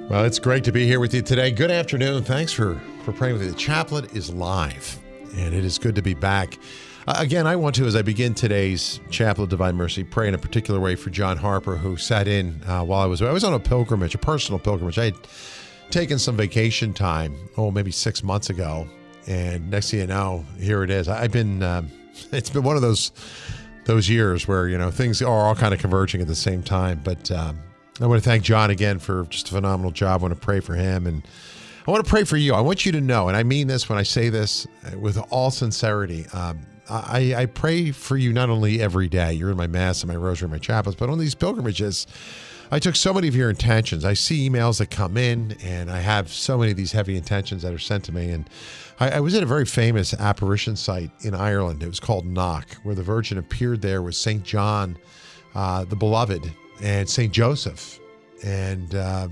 Well, it's great to be here with you today. Good afternoon. Thanks for praying with me. The Chaplet is live, and it is good to be back. Again, I want to, as I begin today's Chaplet of Divine Mercy, pray in a particular way for John Harper, who sat in while I was on a pilgrimage, a personal pilgrimage. I had taken some vacation time, maybe 6 months ago, and next thing you know, here it is. I've been, it's been one of those years where, things are all kind of converging at the same time, but I want to thank John again for just a phenomenal job. I want to pray for him, and I want to pray for you. I want you to know, and I mean this when I say this with all sincerity, I pray for you not only every day. You're in my Mass and my Rosary and my chaplets, but on these pilgrimages, I took so many of your intentions. I see emails that come in, and I have so many of these heavy intentions that are sent to me. And I was at a very famous apparition site in Ireland. It was called Knock, where the Virgin appeared there with St. John, the Beloved, and St. Joseph, and a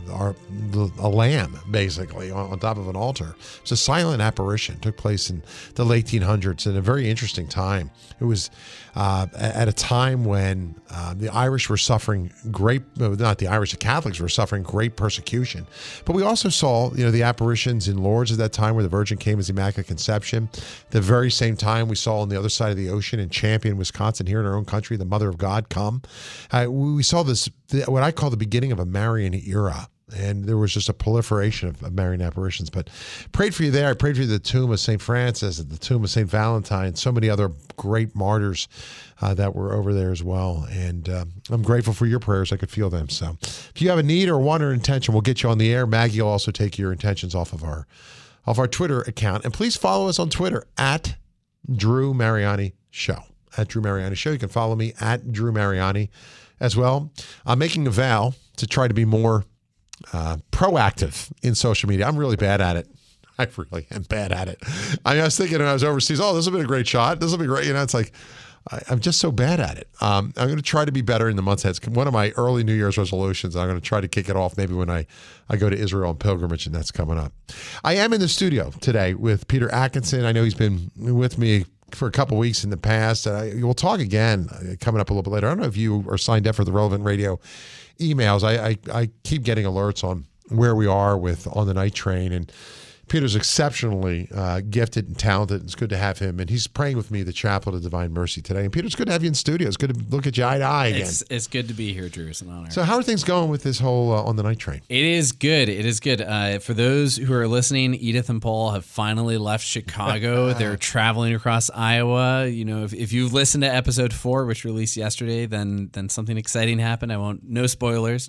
lamb, basically, on top of an altar. It was a silent apparition. It took place in the late 1800s in a very interesting time. It was at a time when the Irish were suffering the Catholics were suffering great persecution. But we also saw, the apparitions in Lourdes at that time where the Virgin came as the Immaculate Conception. The very same time we saw on the other side of the ocean in Champion, Wisconsin, here in our own country, the Mother of God come. We saw this, what I call the beginning of a Marian era. And there was just a proliferation of Marian apparitions. But prayed for you there. I prayed for you at the tomb of St. Francis, at the tomb of St. Valentine, so many other great martyrs that were over there as well. And I'm grateful for your prayers. I could feel them. So if you have a need or want or intention, we'll get you on the air. Maggie will also take your intentions off of our Twitter account. And please follow us on Twitter at Drew Mariani Show. At Drew Mariani Show. You can follow me at Drew Mariani as well. I'm making a vow to try to be more proactive in social media. I'm really bad at it. I really am bad at it. I was thinking when I was overseas, this will be a great shot. This will be great. It's like, I'm just so bad at it. I'm going to try to be better in the months ahead. It's one of my early New Year's resolutions. I'm going to try to kick it off maybe when I go to Israel on pilgrimage, and that's coming up. I am in the studio today with Peter Atkinson. I know he's been with me for a couple weeks in the past. We'll talk again coming up a little bit later. I don't know if you are signed up for the Relevant Radio emails. I keep getting alerts on where we are with On the Night Train, and Peter's exceptionally gifted and talented. It's good to have him, and he's praying with me the Chaplet of Divine Mercy today. And Peter, it's good to have you in studio. It's good to look at you eye to eye again. It's good to be here, Drew. It's an honor. So how are things going with this whole On the Night Train? It is good. It is good. For those who are listening, Edith and Paul have finally left Chicago. They're traveling across Iowa. If you've listened to episode 4, which released yesterday, then something exciting happened. No spoilers.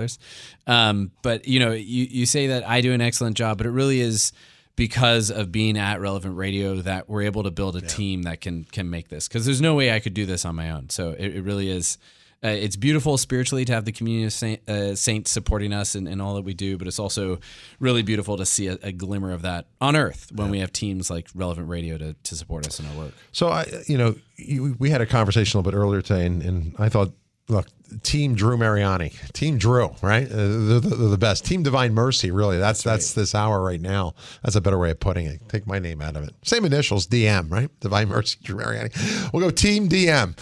But you say that I do an excellent job, but it really is because of being at Relevant Radio that we're able to build a team that can make this, because there's no way I could do this on my own. So it really is. It's beautiful spiritually to have the community of saints supporting us in all that we do, but it's also really beautiful to see a glimmer of that on earth when we have teams like Relevant Radio to support us in our work. So we had a conversation a little bit earlier today, and I thought, look, Team Drew Mariani, Team Drew, right? They're the best. Team Divine Mercy, really. That's right. This hour right now. That's a better way of putting it. Take my name out of it. Same initials, DM, right? Divine Mercy, Drew Mariani. We'll go Team DM.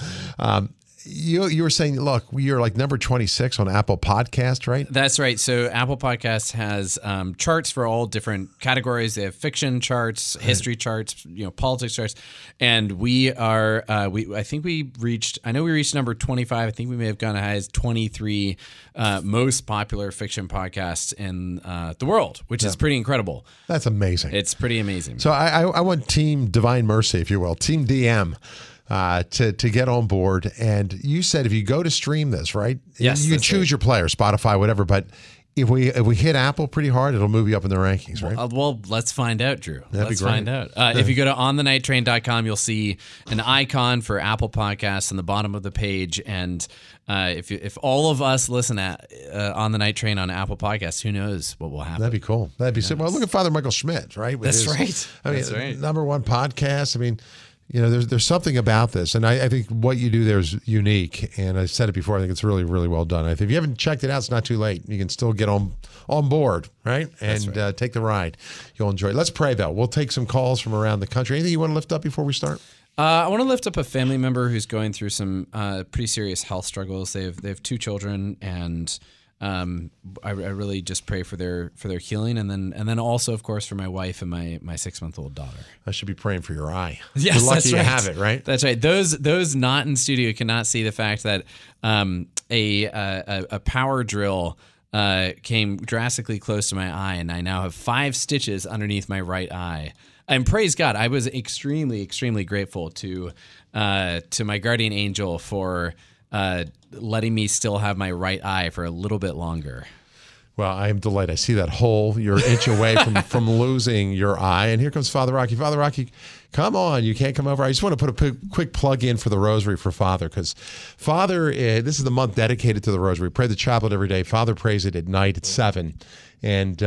You were saying, look, you're like number 26 on Apple Podcast, right? That's right. So Apple Podcast has charts for all different categories. They have fiction charts, history charts, politics charts, and we are. I think we reached. I know we reached number 25. I think we may have gone as high as 23 most popular fiction podcasts in the world, which is pretty incredible. That's amazing. It's pretty amazing. So I want Team Divine Mercy, if you will, Team DM. To get on board. And you said if you go to stream this, right? Yes, you can choose your player, Spotify, whatever. But if we hit Apple pretty hard, it'll move you up in the rankings, right? Well, let's find out, Drew. Let's find out. If you go to onthenighttrain.com, you'll see an icon for Apple Podcasts on the bottom of the page. And if all of us listen at On the Night Train on Apple Podcasts, who knows what will happen? That'd be cool. That'd be simple. Well, look at Father Michael Schmidt, right? That's right. That's right. Number one podcast. I mean, there's something about this, and I think what you do there is unique. And I said it before, I think it's really, really well done. I think if you haven't checked it out, it's not too late. You can still get on board, right? And take the ride. You'll enjoy it. Let's pray, though. We'll take some calls from around the country. Anything you want to lift up before we start? I want to lift up a family member who's going through some pretty serious health struggles. They have 2 children, and I really just pray for their healing, and then also, of course, for my wife and my 6-month-old daughter. I should be praying for your eye. Yes, You're lucky that's you right. have it, right? That's right. Those not in studio cannot see the fact that a power drill came drastically close to my eye, and I now have 5 stitches underneath my right eye. And praise God, I was extremely, extremely grateful to my guardian angel for letting me still have my right eye for a little bit longer. Well, I am delighted. I see that hole. You're an inch away from losing your eye. And here comes Father Rocky. Father Rocky, come on. You can't come over. I just want to put a quick plug in for the Rosary for Father, because Father, this is the month dedicated to the Rosary. We pray the chaplet every day. Father prays it at night at 7. And,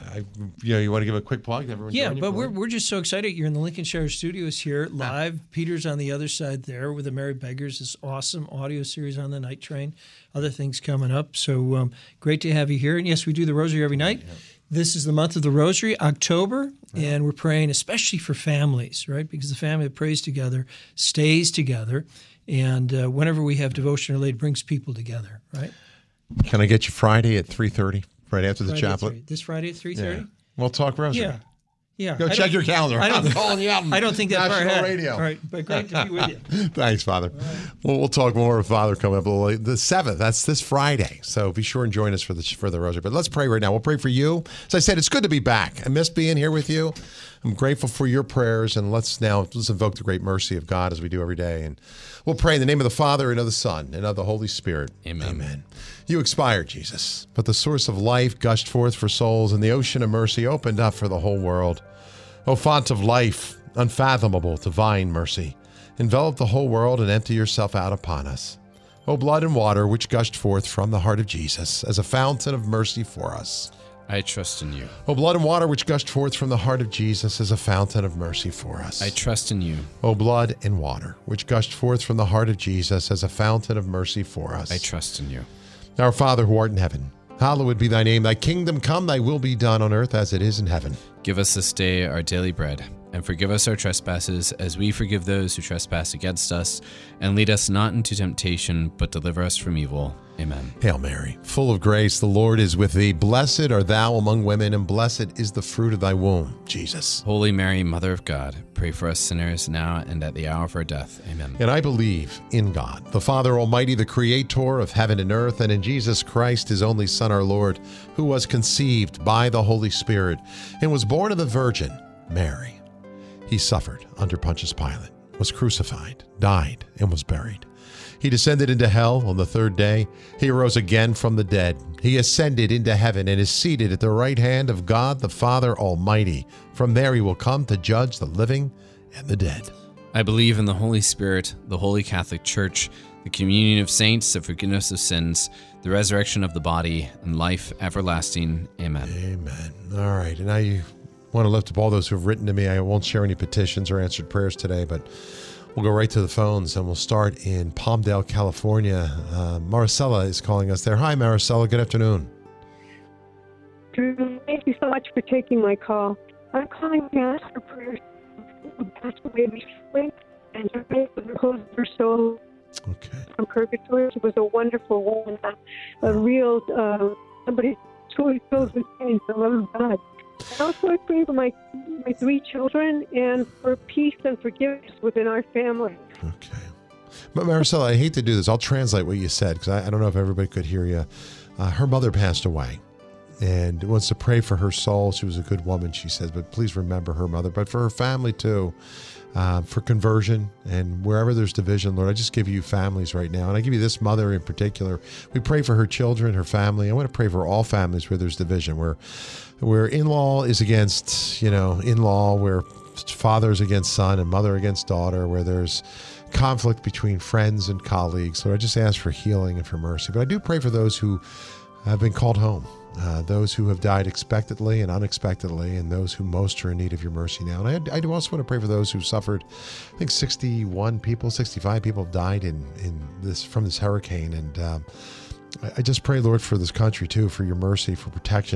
you want to give a quick plug? Everyone Yeah, but we're just so excited. You're in the Lincolnshire studios here live. Peter's on the other side there with the Merry Beggars, this awesome audio series on the night train. Other things coming up. So great to have you here. And yes, we do the Rosary every night. Yeah. This is the month of the Rosary, October, and we're praying especially for families, right? Because the family that prays together stays together. And whenever we have devotion or late, brings people together, right? Can I get you Friday at 3:30? Right after the chaplet? This Friday at 3:30? Yeah. We'll talk Rosary. Yeah. Go check your calendar. I'm calling you out. I don't think that's far ahead. Radio. All right, but great to be with you. Thanks, Father. Right. Well, we'll talk more with Father coming up the 7th. That's this Friday. So be sure and join us for the Rosary. But let's pray right now. We'll pray for you. As I said, it's good to be back. I miss being here with you. I'm grateful for your prayers. And let's invoke the great mercy of God as we do every day. And we'll pray in the name of the Father, and of the Son, and of the Holy Spirit. Amen. Amen. You expired, Jesus, but the source of life gushed forth for souls, and the ocean of mercy opened up for the whole world. O font of life, unfathomable divine mercy, envelop the whole world and empty yourself out upon us. O blood and water which gushed forth from the heart of Jesus as a fountain of mercy for us. I trust in you. O blood and water which gushed forth from the heart of Jesus as a fountain of mercy for us. I trust in you. O blood and water which gushed forth from the heart of Jesus as a fountain of mercy for us. I trust in you. Our Father who art in heaven, hallowed be thy name. Thy kingdom come, thy will be done on earth as it is in heaven. Give us this day our daily bread, and forgive us our trespasses as we forgive those who trespass against us. And lead us not into temptation, but deliver us from evil. Amen. Hail Mary, full of grace, the Lord is with thee. Blessed art thou among women, and blessed is the fruit of thy womb, Jesus. Holy Mary, Mother of God, pray for us sinners now and at the hour of our death. Amen. And I believe in God, the Father Almighty, the Creator of heaven and earth, and in Jesus Christ, his only Son, our Lord, who was conceived by the Holy Spirit and was born of the Virgin Mary. He suffered under Pontius Pilate, was crucified, died, and was buried. He descended into hell on the 3rd day. He arose again from the dead. He ascended into heaven and is seated at the right hand of God the Father Almighty. From there he will come to judge the living and the dead. I believe in the Holy Spirit, the Holy Catholic Church, the communion of saints, the forgiveness of sins, the resurrection of the body, and life everlasting. Amen. Amen. All right. And now you want to lift up all those who have written to me. I won't share any petitions or answered prayers today, but we'll go right to the phones, and we'll start in Palmdale, California. Maricela is calling us there. Hi, Maricela. Good afternoon. Thank you so much for taking my call. I'm calling to ask for prayers who passed away recently, and to pray for the close of her soul from purgatory. She was a wonderful woman, a real somebody truly filled with faith, the love of God. And also I pray for my 3 children and for peace and forgiveness within our family. Okay. But Maricela, I hate to do this. I'll translate what you said because I don't know if everybody could hear you. Her mother passed away and wants to pray for her soul. She was a good woman, she says, but please remember her mother. But for her family too, for conversion and wherever there's division, Lord, I just give you families right now. And I give you this mother in particular. We pray for her children, her family. I want to pray for all families where there's division, where in-law is against, in-law, where father is against son and mother against daughter, where there's conflict between friends and colleagues. So I just ask for healing and for mercy. But I do pray for those who have been called home, those who have died expectedly and unexpectedly, and those who most are in need of your mercy now. And I do also want to pray for those who suffered. I think 65 people have died from this hurricane. And I just pray, Lord, for this country too, for your mercy, for protection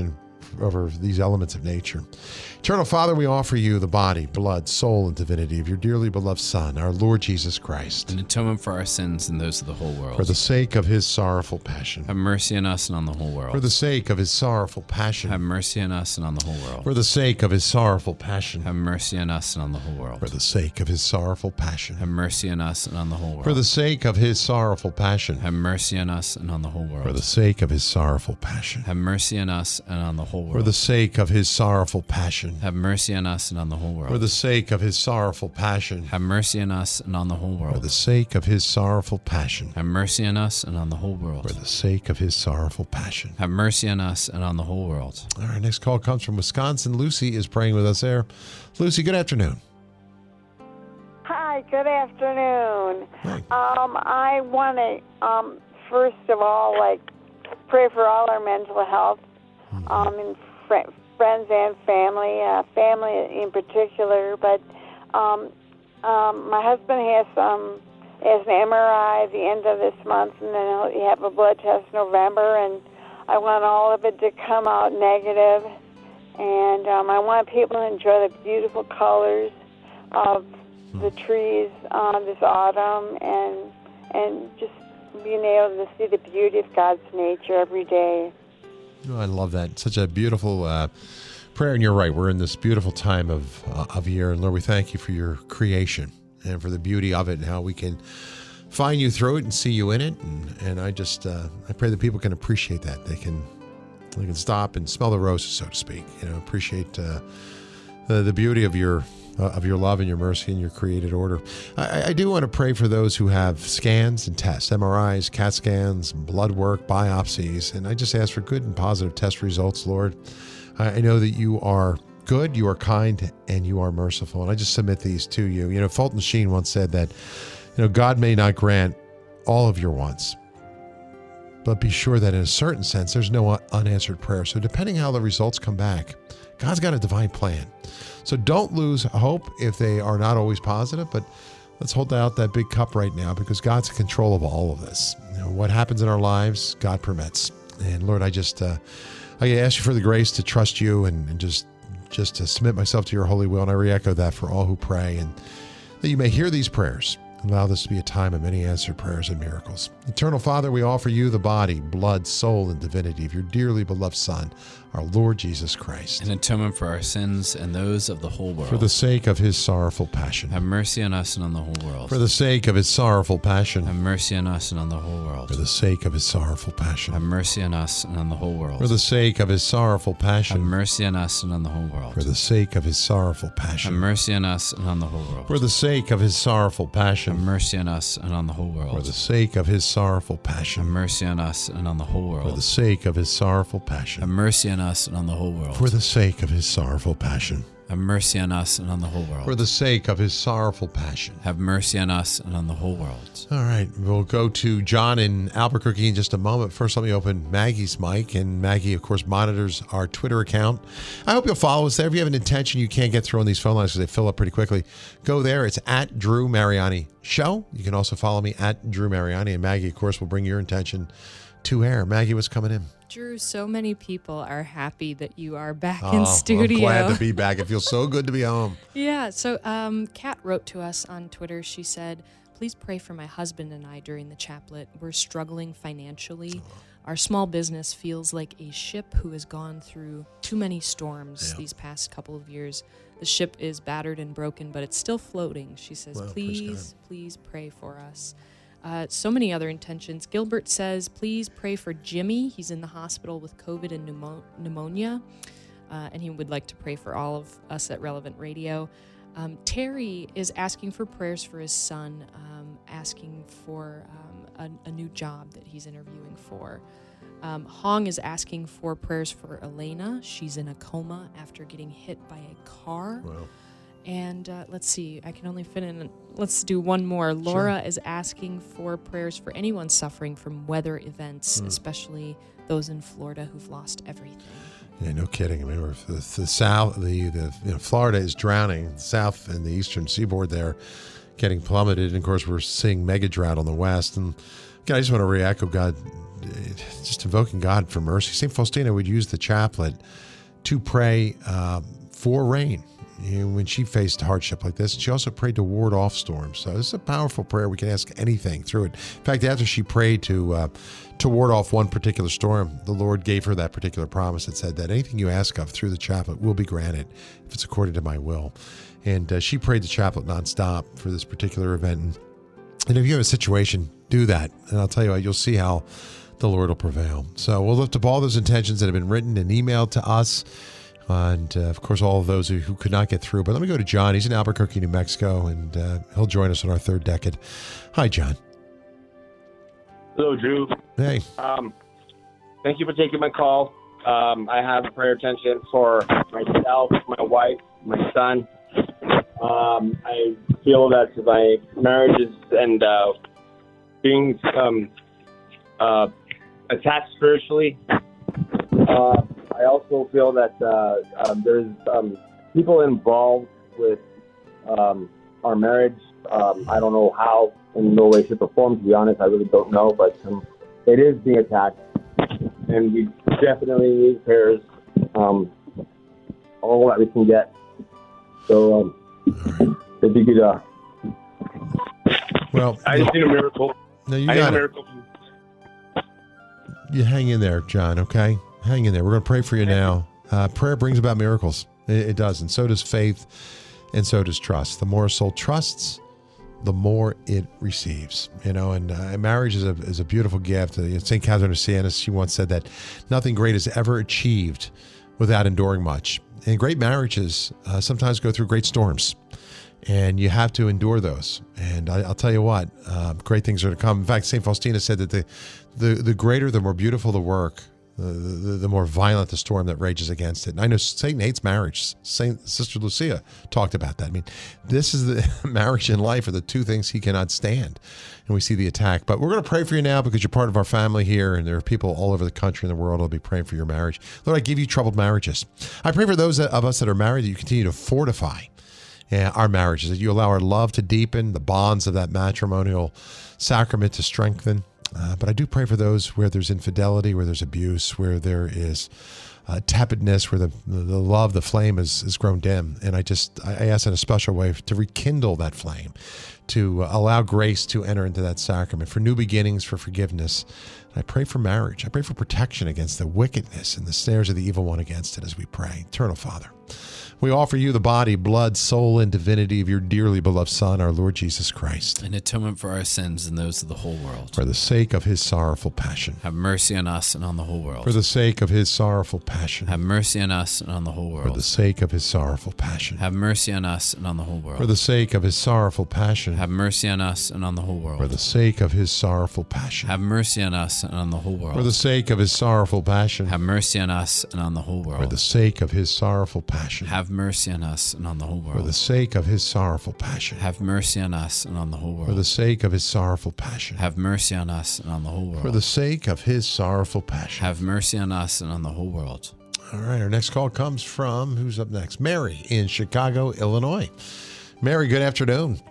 over these elements of nature. Eternal Father, we offer you the body, blood, soul, and divinity of your dearly beloved Son, our Lord Jesus Christ. An atonement for our sins and those of the whole world. For the sake of his sorrowful passion. Have mercy on us and on the whole world. For the sake of his sorrowful passion. Have mercy on us and on the whole world. For the sake of his sorrowful passion. Have mercy on us and on the whole world. For the sake of his sorrowful passion. Have mercy on us and on the whole world. For the sake of his sorrowful passion. Have mercy on us and on the whole world. For the sake of his sorrowful passion. Have mercy on us and on the whole world. For the sake of his sorrowful passion. Have mercy on us and on the whole world. For the sake of his sorrowful passion. Have mercy on us and on the whole world. For the sake of his sorrowful passion. Have mercy on us and on the whole world. For the sake of his sorrowful passion. Have mercy on us and on the whole world. All right, next call comes from Wisconsin. Lucy is praying with us there. Lucy, good afternoon. Hi, good afternoon. Hi. I want to, first of all, pray for all our mental health, and friends and family, family in particular. But my husband has an MRI at the end of this month, and then he'll have a blood test in November, and I want all of it to come out negative. And I want people to enjoy the beautiful colors of the trees this autumn, and just being able to see the beauty of God's nature every day. Oh, I love that. Such a beautiful prayer, and you're right. We're in this beautiful time of year, and Lord, we thank you for your creation and for the beauty of it, and how we can find you through it and see you in it. And I just I pray that people can appreciate that. They can stop and smell the roses, so to speak. Appreciate the beauty of your love and your mercy and your created order. I do want to pray for those who have scans and tests, MRIs, CAT scans, blood work, biopsies, and I just ask for good and positive test results, Lord. I know that you are good, you are kind, and you are merciful, and I just submit these to you. Fulton Sheen once said that, God may not grant all of your wants, but be sure that in a certain sense, there's no unanswered prayer. So depending how the results come back, God's got a divine plan. So don't lose hope if they are not always positive, but let's hold out that big cup right now, because God's in control of all of this. What happens in our lives, God permits. And Lord, I just I ask you for the grace to trust you and just to submit myself to your holy will. And I re-echo that for all who pray, and that you may hear these prayers. Allow this to be a time of many answered prayers and miracles. Eternal Father, we offer you the body, blood, soul, and divinity of your dearly beloved Son, our Lord Jesus Christ. An atonement for our sins and those of the whole world. For the sake of his sorrowful passion. Have mercy on us and on the whole world. For the sake of his sorrowful passion. Have mercy on us and on the whole world. For the sake of his sorrowful passion. Have mercy on us and on the whole world. For the sake of his sorrowful passion. Have mercy on us and on the whole world. For the sake of his sorrowful passion. Have mercy on us and on the whole world. For the sake of his sorrowful passion. Have mercy on us and on the whole world. For the sake of his sorrowful passion. Have mercy on us and on the whole world. For the sake of his sorrowful passion. Have mercy on us and on the whole world. For the sake of his sorrowful passion. Have mercy on us and on the whole world. For the sake of his sorrowful passion. Have mercy on us and on the whole world. All right, we'll go to John in Albuquerque in just a moment. First, let me open Maggie's mic, and Maggie, of course, monitors our Twitter account. I hope you'll follow us there. If you have an intention you can't get through on these phone lines because they fill up pretty quickly, go there. It's at Drew Mariani Show. You can also follow me at Drew Mariani, and Maggie, of course, will bring your intention to air. Maggie, what's coming in? Drew, so many people are happy that you are back in studio. I'm glad to be back. It feels so good to be home. Yeah, so Kat wrote to us on Twitter. She said, please pray for my husband and I during the chaplet. We're struggling financially. Our small business feels like a ship who has gone through too many storms these past couple of years. The ship is battered and broken, but it's still floating. She says, please pray for us. So many other intentions. Gilbert says, please pray for Jimmy. He's in the hospital with COVID and pneumonia, and he would like to pray for all of us at Relevant Radio. Terry is asking for prayers for his son, asking for a new job that he's interviewing for. Hong is asking for prayers for Elena. She's in a coma after getting hit by a car. Wow. And let's see, I can only fit in, let's do one more. Laura is asking for prayers for anyone suffering from weather events, especially those in Florida who've lost everything. Yeah, no kidding. I mean, the south, Florida is drowning. The south and the eastern seaboard there getting plummeted. And of course, we're seeing mega drought on the west. And again, I just want to re-echo God, just invoking God for mercy. St. Faustina would use the chaplet to pray for rain. When she faced hardship like this, she also prayed to ward off storms. So this is a powerful prayer. We can ask anything through it. In fact, after she prayed to ward off one particular storm, the Lord gave her that particular promise that said that anything you ask of through the chaplet will be granted if it's according to my will. And she prayed the chaplet nonstop for this particular event. And if you have a situation, do that. And I'll tell you what, you'll see how the Lord will prevail. So we'll lift up all those intentions that have been written and emailed to us. And, of course, all of those who could not get through. But let me go to John. He's in Albuquerque, New Mexico, and he'll join us on our third decade. Hi, John. Hello, Drew. Hey. Thank you for taking my call. I have a prayer intention for myself, my wife, my son. I feel that my marriage is and being attached spiritually. I also feel that there's people involved with our marriage. I don't know how, in no way, shape, or form, to be honest. I really don't know, but it is being attacked, and we definitely need prayers, all that we can get. So, if you could... well, I just need a miracle. No, you got it. You hang in there, John, okay? Hang in there. We're going to pray for you now. Prayer brings about miracles. It does. And so does faith, and so does trust. The more a soul trusts, the more it receives. And marriage is a beautiful gift. St. Catherine of Siena, she once said that nothing great is ever achieved without enduring much. And great marriages sometimes go through great storms. And you have to endure those. And I'll tell you what, great things are to come. In fact, St. Faustina said that the greater, the more beautiful the work, the more violent the storm that rages against it. And I know Satan hates marriage. Sister Lucia talked about that. I mean, this is the marriage and life are the two things he cannot stand. And we see the attack. But we're going to pray for you now because you're part of our family here, and there are people all over the country and the world who will be praying for your marriage. Lord, I give you troubled marriages. I pray for those of us that are married that you continue to fortify our marriages, that you allow our love to deepen, the bonds of that matrimonial sacrament to strengthen. But I do pray for those where there's infidelity, where there's abuse, where there is tepidness, where the love, the flame has grown dim. And I ask in a special way to rekindle that flame, to allow grace to enter into that sacrament, for new beginnings, for forgiveness. I pray for marriage. I pray for protection against the wickedness and the snares of the evil one against it as we pray. Eternal Father, we offer you the body, blood, soul, and divinity of your dearly beloved Son, our Lord Jesus Christ. An atonement for our sins and those of the whole world. For the sake of his sorrowful passion. Have mercy on us and on the whole world. For the sake of his sorrowful passion. Have mercy on us and on the whole world. For the sake of his sorrowful passion. Have mercy on us and on the whole world. For the sake of his sorrowful passion. Have mercy on us and on the whole world. For the sake of his sorrowful passion. Have mercy on us and on the whole world. For the sake of his sorrowful passion. Have mercy on us and on the whole world. For the sake of his sorrowful passion. Have mercy on us and on the whole world. For the sake of his sorrowful passion. Have mercy on us and on the whole world. For the sake of his sorrowful passion. Have mercy on us and on the whole world. For the sake of his sorrowful passion. Have mercy on us and on the whole world. All right, our next call comes from, who's up next? Mary in Chicago, Illinois. Mary, good afternoon.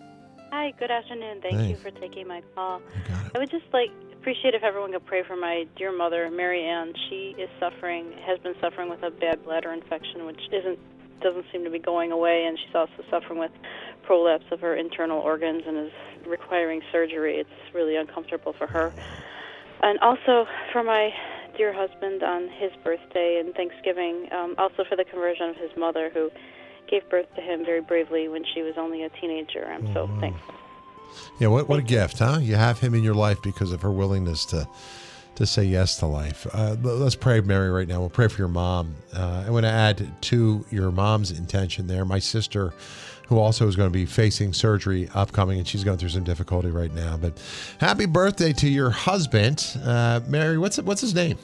Hi, good afternoon. Thank you for taking my call. Got it. I would just appreciate if everyone could pray for my dear mother, Mary Ann. She has been suffering with a bad bladder infection, which doesn't seem to be going away, and she's also suffering with prolapse of her internal organs and is requiring surgery. It's really uncomfortable for her. And also for my dear husband on his birthday and Thanksgiving, also for the conversion of his mother, who gave birth to him very bravely when she was only a teenager. I'm so thankful. Yeah, what a gift, huh? You have him in your life because of her willingness to say yes to life. Let's pray, Mary, right now. We'll pray for your mom. I want to add to your mom's intention there, my sister, who also is going to be facing surgery upcoming, and she's going through some difficulty right now. But happy birthday to your husband. Mary, what's his name?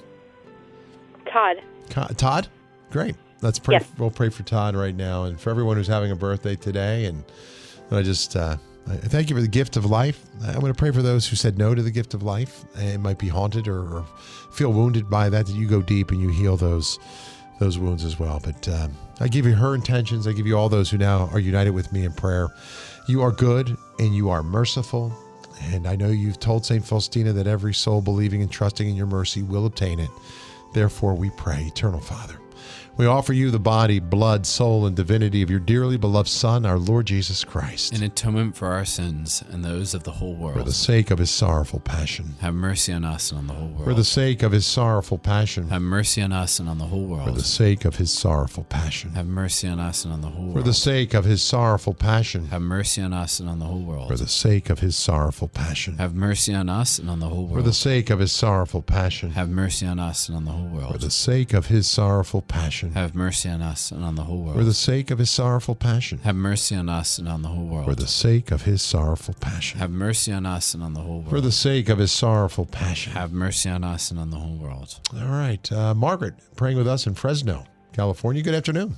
Todd. Todd? Great. Let's pray. Yes. We'll pray for Todd right now and for everyone who's having a birthday today. And I just I thank you for the gift of life. I'm going to pray for those who said no to the gift of life and might be haunted or feel wounded by that you go deep and you heal those wounds as well. But I give you her intentions. I give you all those who now are united with me in prayer. You are good and you are merciful. And I know you've told St. Faustina that every soul believing and trusting in your mercy will obtain it. Therefore, we pray, Eternal Father, We offer you the body, blood, soul, and divinity of your dearly beloved Son, our Lord Jesus Christ. In atonement for our sins and those of the whole world. For the sake of his sorrowful passion. Have mercy on us and on the whole world. For the sake of his sorrowful passion. Have mercy on us and on the whole world. For the sake of his sorrowful passion. Have mercy on us and on the whole world. For the sake of his sorrowful passion. Have mercy on us and on the whole world. For the sake of his sorrowful passion. Have mercy on us and on the whole world. For the sake of his sorrowful passion. Have mercy on us and on the whole world. For the sake of his sorrowful passion. Have mercy on us and on the whole world. For the sake of his sorrowful passion. Have mercy on us and on the whole world. For the sake of his sorrowful passion. Have mercy on us and on the whole world. For the sake of his sorrowful passion. Have mercy on us and on the whole world. All right. Margaret, praying with us in Fresno, California. Good afternoon.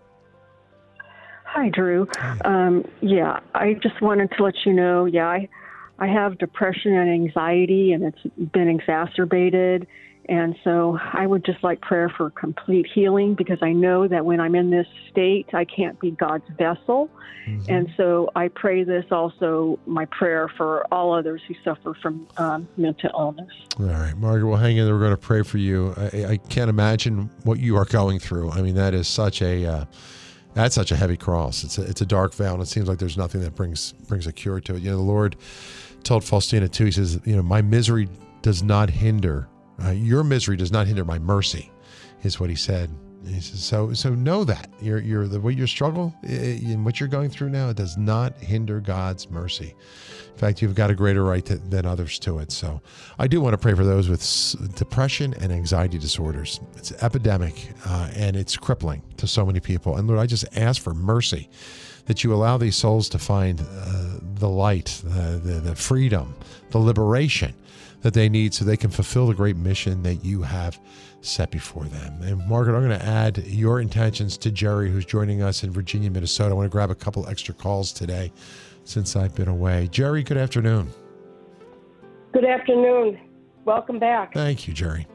Hi, Drew. I just wanted to let you know, I have depression and anxiety, and it's been exacerbated. And so I would just like prayer for complete healing, because I know that when I'm in this state, I can't be God's vessel. Mm-hmm. And so I pray this also, my prayer for all others who suffer from mental illness. All right, Margaret, we'll hang in there. We're going to pray for you. I can't imagine what you are going through. I mean, that is such a heavy cross. It's a dark veil, and it seems like there's nothing that brings a cure to it. You know, the Lord told Faustina too. He says, my misery does not hinder. Your misery does not hinder my mercy, is what he said. He says, so know that what your struggle in what you're going through now, it does not hinder God's mercy. In fact, you've got a greater right than others to it. So I do want to pray for those with depression and anxiety disorders. It's epidemic, and it's crippling to so many people. And Lord, I just ask for mercy, that you allow these souls to find the light, the freedom, the liberation that they need, so they can fulfill the great mission that you have set before them. And Margaret, I'm going to add your intentions to Jerry, who's joining us in Virginia, Minnesota. I want to grab a couple extra calls today since I've been away. Jerry, good afternoon. Good afternoon. Welcome back. Thank you, Jerry.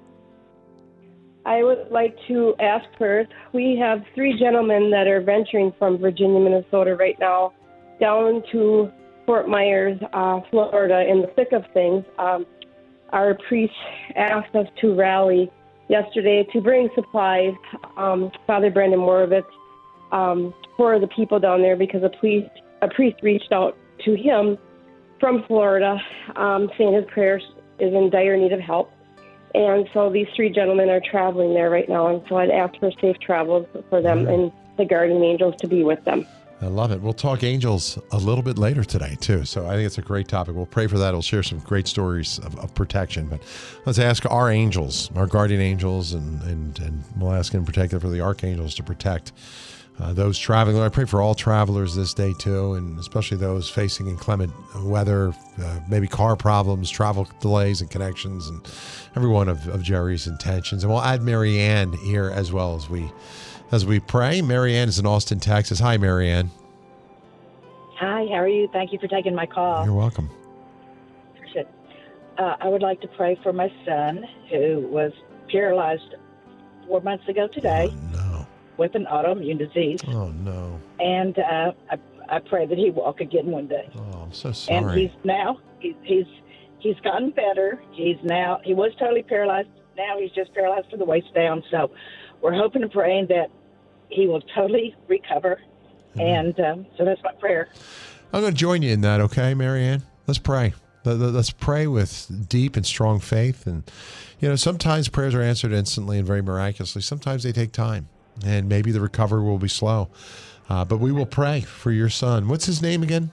I would like to ask first, we have 3 gentlemen that are venturing from Virginia, Minnesota right now down to Fort Myers, Florida, in the thick of things. Our priest asked us to rally yesterday to bring supplies, Father Brandon Morovitz, for the people down there, because a priest reached out to him from Florida, saying his prayer is in dire need of help. And so these 3 gentlemen are traveling there right now, and so I'd ask for safe travels for them and the guardian angels to be with them. I love it. We'll talk angels a little bit later today, too. So I think it's a great topic. We'll pray for that. We'll share some great stories of protection. But let's ask our angels, our guardian angels, and we'll ask in particular for the archangels to protect those traveling. I pray for all travelers this day, too, and especially those facing inclement weather, maybe car problems, travel delays and connections, and every one of Jerry's intentions. And we'll add Mary Ann here as well as we pray. Mary Ann is in Austin, Texas. Hi, Mary Ann. Hi, how are you? Thank you for taking my call. You're welcome. Appreciate it. I would like to pray for my son, who was paralyzed 4 months ago today with an autoimmune disease. Oh, no. And I pray that he walk again one day. Oh, I'm so sorry. And he's gotten better. He was totally paralyzed. Now he's just paralyzed from the waist down. So we're hoping and praying that he will totally recover. Mm-hmm. And so that's my prayer. I'm going to join you in that, okay, Mary Ann? Let's pray. Let's pray with deep and strong faith. And, sometimes prayers are answered instantly and very miraculously. Sometimes they take time, and maybe the recovery will be slow. But we will pray for your son. What's his name again?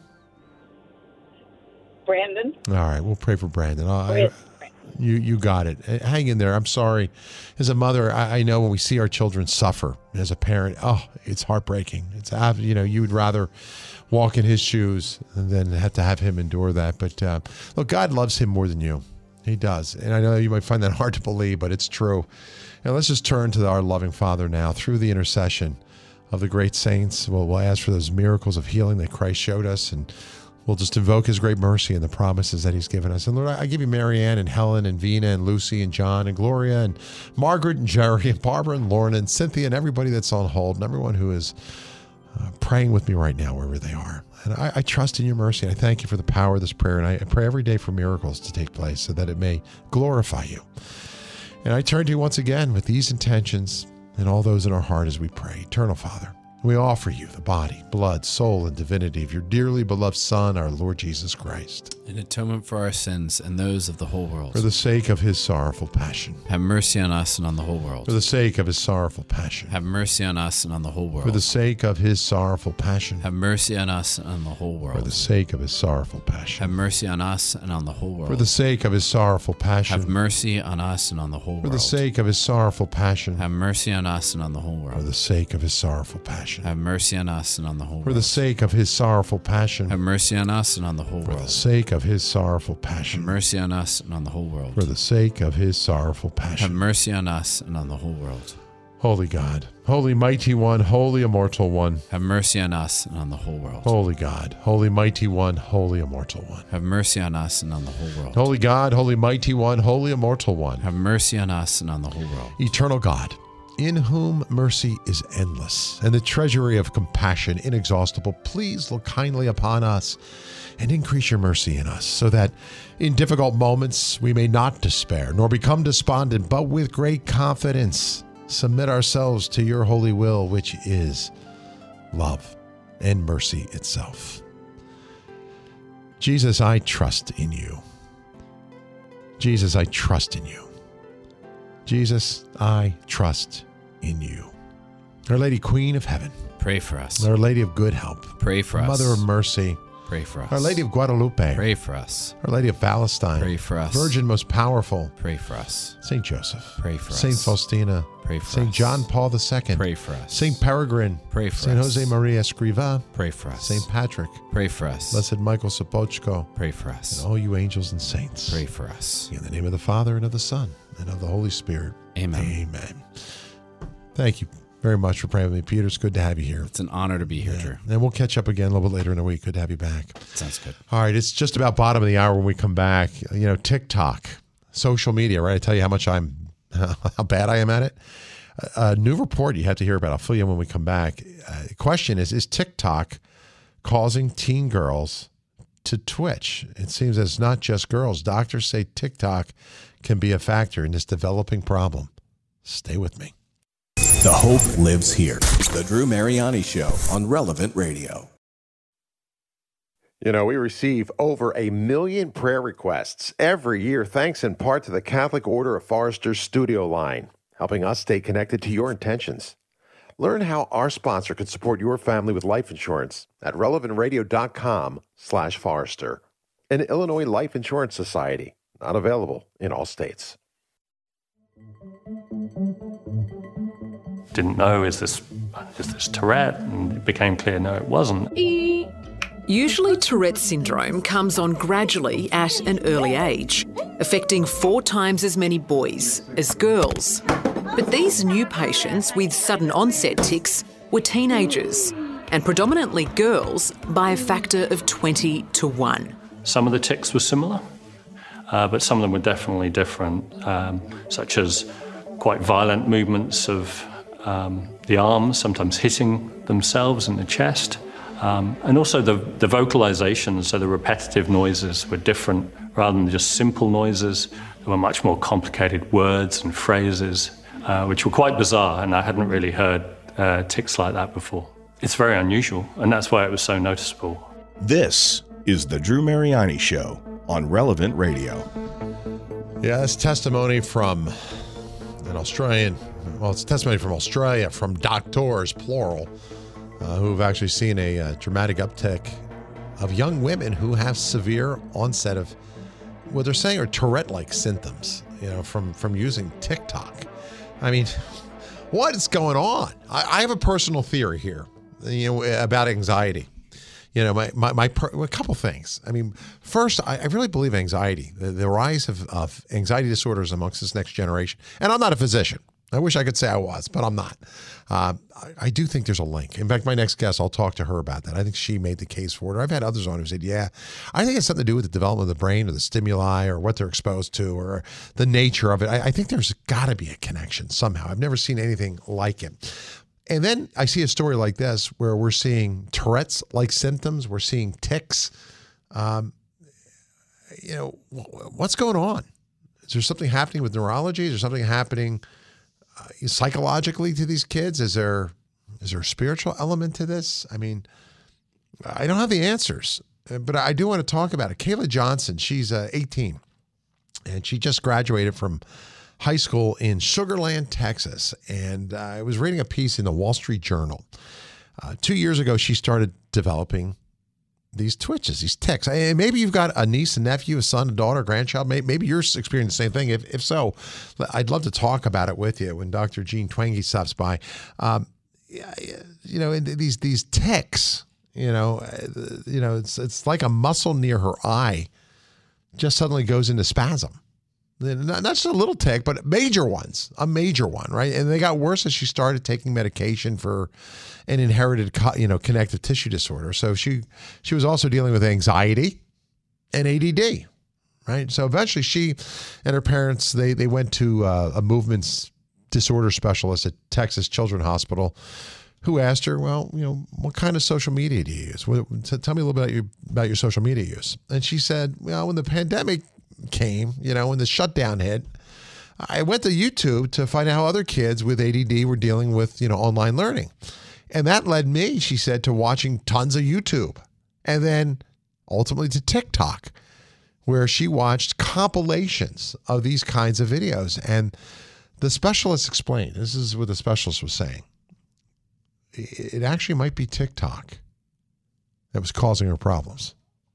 Brandon. All right, we'll pray for Brandon. You got it. Hang in there. I'm sorry. As a mother, I know when we see our children suffer. As a parent, it's heartbreaking. You would rather walk in his shoes than have to have him endure that. But look, God loves him more than you. He does. And I know you might find that hard to believe, but it's true. And let's just turn to our loving Father now through the intercession of the great saints. We'll ask for those miracles of healing that Christ showed us, and we'll just invoke his great mercy and the promises that he's given us. And Lord, I give you Mary Ann and Helen and Vina and Lucy and John and Gloria and Margaret and Jerry and Barbara and Lauren and Cynthia and everybody that's on hold and everyone who is praying with me right now wherever they are. And I trust in your mercy. And I thank you for the power of this prayer. And I pray every day for miracles to take place so that it may glorify you. And I turn to you once again with these intentions and all those in our heart as we pray. Eternal Father, we offer you the body, blood, soul, and divinity of your dearly beloved Son, our Lord Jesus Christ. In atonement for our sins and those of the whole world. For the sake of his sorrowful passion. Have mercy on us and on the whole world. For the sake of his sorrowful passion. Have mercy on us and on the whole world. For the sake of his sorrowful passion. Have mercy on us and on the whole world. For the sake of his sorrowful passion. Have mercy on us and on the whole world. For the sake of his sorrowful passion. Have mercy on us and on the whole world. For the sake of his sorrowful passion. Have mercy on us and on the whole world. For the sake of his sorrowful passion. Have mercy on us and on the whole world. For the sake of his sorrowful passion. Have mercy on us and on the whole world. For the sake of his sorrowful passion. Have mercy on us and on the whole world. For the sake of his sorrowful passion. Have mercy on us and on the whole world. Holy God, holy mighty one, holy immortal one. Have mercy on us and on the whole world. Holy God, holy mighty one, holy immortal one. Have mercy on us and on the whole world. Holy God, holy mighty one, holy immortal one. Have mercy on us and on the whole world. Eternal God, in whom mercy is endless and the treasury of compassion inexhaustible, please look kindly upon us and increase your mercy in us, so that in difficult moments we may not despair nor become despondent, but with great confidence submit ourselves to your holy will, which is love and mercy itself. Jesus, I trust in you. Jesus, I trust in you. Jesus, I trust in you. Our Lady Queen of Heaven, pray for us. Our Lady of Good Help, pray for us. Mother of Mercy, pray for us. Our Lady of Guadalupe, pray for us. Our Lady of Palestine, pray for us. Virgin Most Powerful, pray for us. Saint Joseph, pray for us. Saint Faustina, pray for us. Saint John Paul II, pray for us. Saint Peregrine, pray for Saint us. Jose Maria Escriva, pray for us. Saint Patrick, pray for us. Blessed Michael Sapochko, pray for us. And all you angels and saints, pray for us. In the name of the Father, and of the Son, and of the Holy Spirit. Amen. Amen. Thank you very much for praying with me, Peter. It's good to have you here. It's an honor to be here, Drew. And we'll catch up again a little bit later in the week. Good to have you back. Sounds good. All right, it's just about bottom of the hour when we come back. You know, TikTok, social media, right? I tell you how bad I am at it. A new report you have to hear about. I'll fill you in when we come back. The question is TikTok causing teen girls to twitch? It seems it's not just girls. Doctors say TikTok can be a factor in this developing problem. Stay with me. The hope lives here. The Drew Mariani Show on Relevant Radio. You know, we receive over 1 million prayer requests every year, thanks in part to the Catholic Order of Foresters Studio Line, helping us stay connected to your intentions. Learn how our sponsor can support your family with life insurance at relevantradio.com/Forester. An Illinois Life Insurance Society, not available in all states. Didn't know, is this Tourette? And it became clear, no, it wasn't. Usually Tourette syndrome comes on gradually at an early age, affecting 4 times as many boys as girls. But these new patients with sudden onset tics were teenagers, and predominantly girls by a factor of 20 to 1. Some of the tics were similar, but some of them were definitely different, such as quite violent movements of the arms, sometimes hitting themselves in the chest. And also the vocalizations, so the repetitive noises were different. Rather than just simple noises, there were much more complicated words and phrases, which were quite bizarre, and I hadn't really heard tics like that before. It's very unusual, and that's why it was so noticeable. This is the Drew Mariani Show on Relevant Radio. Yeah, that's testimony from an Australian, it's testimony from Australia, from doctors, plural, who've actually seen a dramatic uptick of young women who have severe onset of what they're saying are Tourette-like symptoms, from using TikTok. I mean, what is going on? I have a personal theory here, about anxiety. A couple things. I mean, first, I really believe anxiety, the rise of anxiety disorders amongst this next generation. And I'm not a physician. I wish I could say I was, but I'm not. I do think there's a link. In fact, my next guest, I'll talk to her about that. I think she made the case for it. Or I've had others on who said, yeah, I think it's something to do with the development of the brain or the stimuli or what they're exposed to or the nature of it. I think there's got to be a connection somehow. I've never seen anything like it. And then I see a story like this where we're seeing Tourette's-like symptoms. We're seeing tics. What's going on? Is there something happening with neurology? Is there something happening psychologically to these kids? Is there a spiritual element to this? I mean, I don't have the answers, but I do want to talk about it. Kayla Johnson, she's 18, and she just graduated from high school in Sugar Land, Texas. And I was reading a piece in the Wall Street Journal. 2 years ago, she started developing these twitches, these tics. And maybe you've got a niece, a nephew, a son, a daughter, a grandchild. Maybe you're experiencing the same thing. If so, I'd love to talk about it with you when Dr. Jean Twenge stops by. These tics, it's like a muscle near her eye just suddenly goes into spasm. Not just a little tic, but a major one, right? And they got worse as she started taking medication for an inherited, connective tissue disorder. So she was also dealing with anxiety and ADD, right? So eventually she and her parents, they went to a movement disorder specialist at Texas Children's Hospital, who asked her, well, what kind of social media do you use? Tell me a little bit about your social media use. And she said, well, when the pandemic came, when the shutdown hit, I went to YouTube to find out how other kids with ADD were dealing with, online learning. And that led me, she said, to watching tons of YouTube. And then ultimately to TikTok, where she watched compilations of these kinds of videos. And the specialist explained, this is what the specialist was saying, it actually might be TikTok that was causing her problems.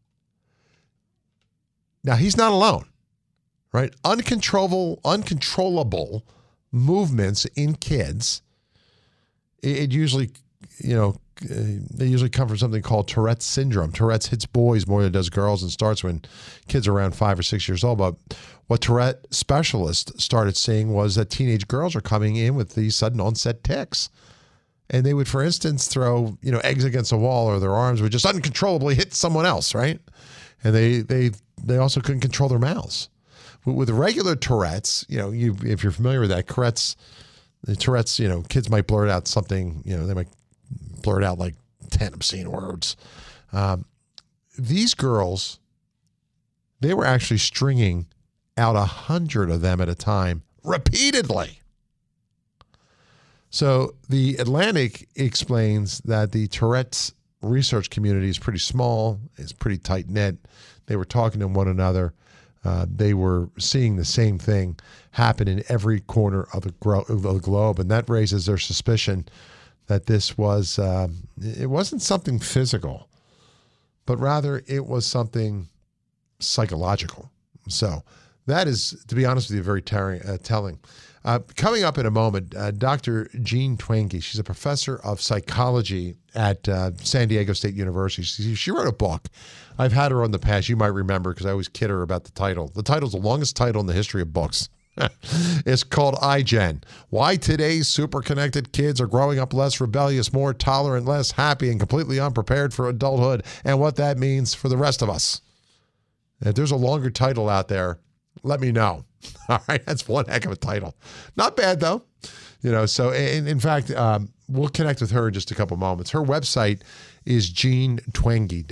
Now, he's not alone, right? Uncontrollable movements in kids, it usually, they usually come from something called Tourette's syndrome. Tourette's hits boys more than it does girls and starts when kids are around 5 or 6 years old. But what Tourette specialists started seeing was that teenage girls are coming in with these sudden onset tics. And they would, for instance, throw, eggs against a wall, or their arms would just uncontrollably hit someone else, right? And they also couldn't control their mouths. With regular Tourette's, if you're familiar with that, Tourette's, kids might blurt out something, they might blurt out like 10 obscene words. These girls, they were actually stringing out 100 of them at a time repeatedly. So the Atlantic explains that the Tourette's research community is pretty small. It's pretty tight-knit. They were talking to one another. They were seeing the same thing happen in every corner of the globe, and that raises their suspicion that this was, it wasn't something physical, but rather it was something psychological. So that is, to be honest with you, very telling. Coming up in a moment, Dr. Jean Twenge, she's a professor of psychology at San Diego State University. She wrote a book. I've had her on the past. You might remember because I always kid her about the title. The title's the longest title in the history of books. It's called iGen, Why Today's Super-Connected Kids Are Growing Up Less Rebellious, More Tolerant, Less Happy, and Completely Unprepared for Adulthood, and What That Means for the Rest of Us. If there's a longer title out there, let me know. All right, that's one heck of a title. Not bad, though. So in fact, we'll connect with her in just a couple moments. Her website is Jean Twenge,